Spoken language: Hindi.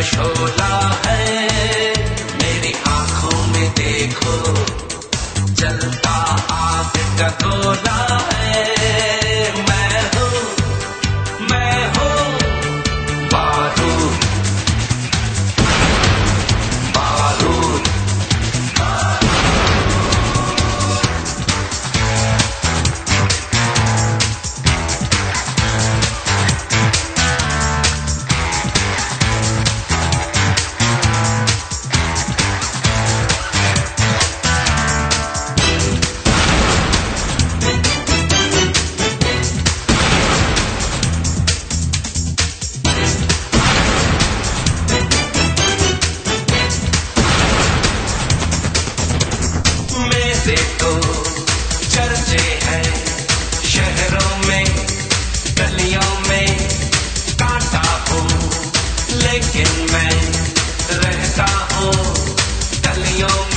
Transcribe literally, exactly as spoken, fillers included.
शोला है, मेरी आंखों में देखो जलता आग का गोला है। मैं हूँ मैं हूँ बारूद बारूद। मेरे तो चर्चे हैं शहरों में गलियों में, कांटा हूँ लेकिन मैं रहता हूँ गलियों में।